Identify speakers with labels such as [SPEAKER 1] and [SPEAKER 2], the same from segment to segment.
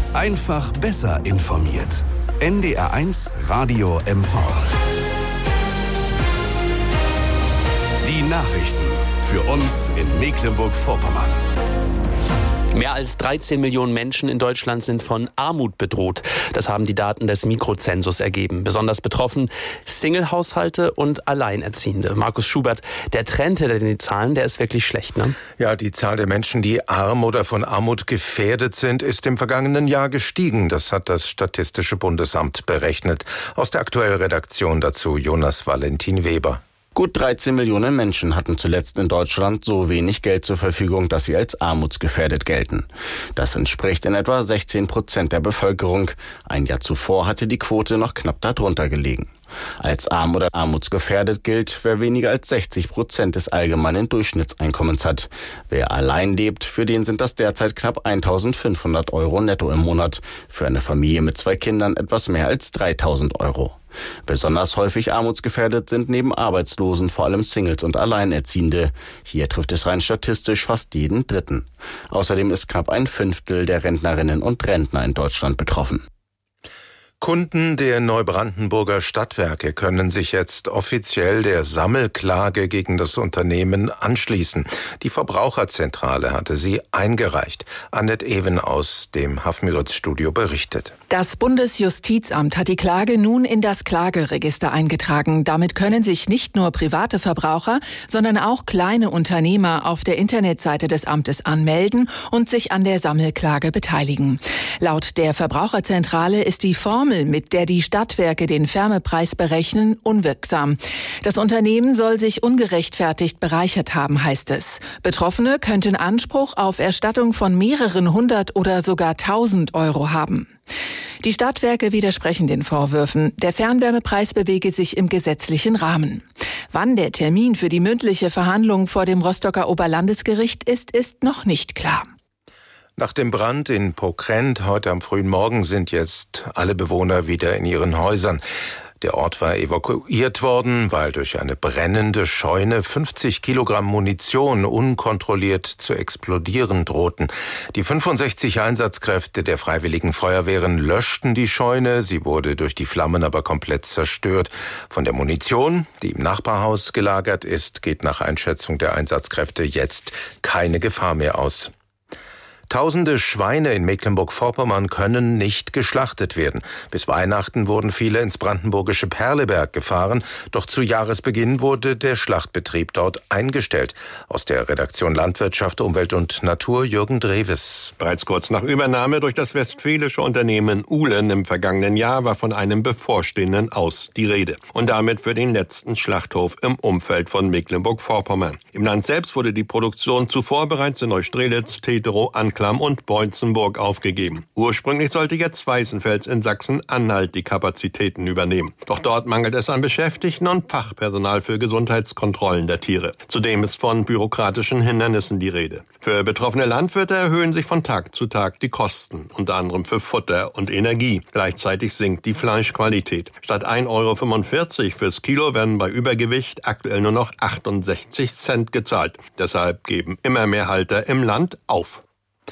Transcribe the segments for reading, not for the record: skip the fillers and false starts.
[SPEAKER 1] Einfach besser informiert. NDR1 Radio MV. Die Nachrichten für uns in Mecklenburg-Vorpommern.
[SPEAKER 2] Mehr als 13 Millionen Menschen in Deutschland sind von Armut bedroht. Das haben die Daten des Mikrozensus ergeben. Besonders betroffen Single-Haushalte und Alleinerziehende. Markus Schubert, der Trend hinter den Zahlen, der ist wirklich schlecht, ne?
[SPEAKER 3] Ja, die Zahl der Menschen, die arm oder von Armut gefährdet sind, ist im vergangenen Jahr gestiegen. Das hat das Statistische Bundesamt berechnet. Aus der aktuellen Redaktion dazu Jonas Valentin Weber.
[SPEAKER 4] Gut 13 Millionen Menschen hatten zuletzt in Deutschland so wenig Geld zur Verfügung, dass sie als armutsgefährdet gelten. Das entspricht in etwa 16% der Bevölkerung. Ein Jahr zuvor hatte die Quote noch knapp darunter gelegen. Als arm oder armutsgefährdet gilt, wer weniger als 60% des allgemeinen Durchschnittseinkommens hat. Wer allein lebt, für den sind das derzeit knapp 1.500 Euro netto im Monat. Für eine Familie mit 2 Kindern etwas mehr als 3.000 Euro. Besonders häufig armutsgefährdet sind neben Arbeitslosen vor allem Singles und Alleinerziehende. Hier trifft es rein statistisch fast jeden Dritten. Außerdem ist knapp ein Fünftel der Rentnerinnen und Rentner in Deutschland betroffen.
[SPEAKER 3] Kunden der Neubrandenburger Stadtwerke können sich jetzt offiziell der Sammelklage gegen das Unternehmen anschließen. Die Verbraucherzentrale hatte sie eingereicht. Annette Even aus dem Hafenmüritz-Studio berichtet.
[SPEAKER 5] Das Bundesjustizamt hat die Klage nun in das Klageregister eingetragen. Damit können sich nicht nur private Verbraucher, sondern auch kleine Unternehmer auf der Internetseite des Amtes anmelden und sich an der Sammelklage beteiligen. Laut der Verbraucherzentrale ist die Formel, mit der die Stadtwerke den Wärmepreis berechnen, unwirksam. Das Unternehmen soll sich ungerechtfertigt bereichert haben, heißt es. Betroffene könnten Anspruch auf Erstattung von mehreren 100 oder sogar 1.000 Euro haben. Die Stadtwerke widersprechen den Vorwürfen. Der Fernwärmepreis bewege sich im gesetzlichen Rahmen. Wann der Termin für die mündliche Verhandlung vor dem Rostocker Oberlandesgericht ist noch nicht klar.
[SPEAKER 3] Nach dem Brand in Pokrent heute am frühen Morgen sind jetzt alle Bewohner wieder in ihren Häusern. Der Ort war evakuiert worden, weil durch eine brennende Scheune 50 Kilogramm Munition unkontrolliert zu explodieren drohten. Die 65 Einsatzkräfte der Freiwilligen Feuerwehren löschten die Scheune. Sie wurde durch die Flammen aber komplett zerstört. Von der Munition, die im Nachbarhaus gelagert ist, geht nach Einschätzung der Einsatzkräfte jetzt keine Gefahr mehr aus. Tausende Schweine in Mecklenburg-Vorpommern können nicht geschlachtet werden. Bis Weihnachten wurden viele ins brandenburgische Perleberg gefahren, doch zu Jahresbeginn wurde der Schlachtbetrieb dort eingestellt. Aus der Redaktion Landwirtschaft, Umwelt und Natur Jürgen Dreves.
[SPEAKER 6] Bereits kurz nach Übernahme durch das westfälische Unternehmen Uhlen im vergangenen Jahr war von einem bevorstehenden Aus die Rede. Und damit für den letzten Schlachthof im Umfeld von Mecklenburg-Vorpommern. Im Land selbst wurde die Produktion zuvor bereits in Neustrelitz, Teterow, Anklam und Beutzenburg aufgegeben. Ursprünglich sollte jetzt Weißenfels in Sachsen-Anhalt die Kapazitäten übernehmen. Doch dort mangelt es an Beschäftigten und Fachpersonal für Gesundheitskontrollen der Tiere. Zudem ist von bürokratischen Hindernissen die Rede. Für betroffene Landwirte erhöhen sich von Tag zu Tag die Kosten, unter anderem für Futter und Energie. Gleichzeitig sinkt die Fleischqualität. Statt 1,45 € fürs Kilo werden bei Übergewicht aktuell nur noch 68 Cent gezahlt. Deshalb geben immer mehr Halter im Land auf.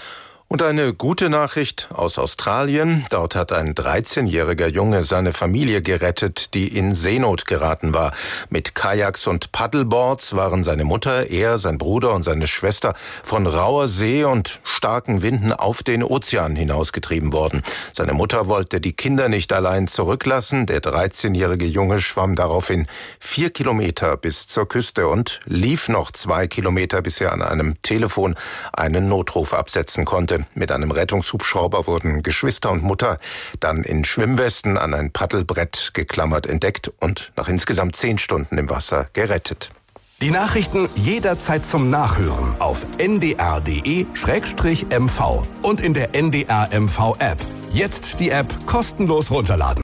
[SPEAKER 3] Und eine gute Nachricht aus Australien. Dort hat ein 13-jähriger Junge seine Familie gerettet, die in Seenot geraten war. Mit Kajaks und Paddleboards waren seine Mutter, er, sein Bruder und seine Schwester von rauer See und starken Winden auf den Ozean hinausgetrieben worden. Seine Mutter wollte die Kinder nicht allein zurücklassen. Der 13-jährige Junge schwamm daraufhin 4 Kilometer bis zur Küste und lief noch 2 Kilometer, bis er an einem Telefon einen Notruf absetzen konnte. Mit einem Rettungshubschrauber wurden Geschwister und Mutter dann in Schwimmwesten an ein Paddelbrett geklammert entdeckt und nach insgesamt 10 Stunden im Wasser gerettet.
[SPEAKER 1] Die Nachrichten jederzeit zum Nachhören auf ndr.de/mv und in der NDR MV App. Jetzt die App kostenlos runterladen.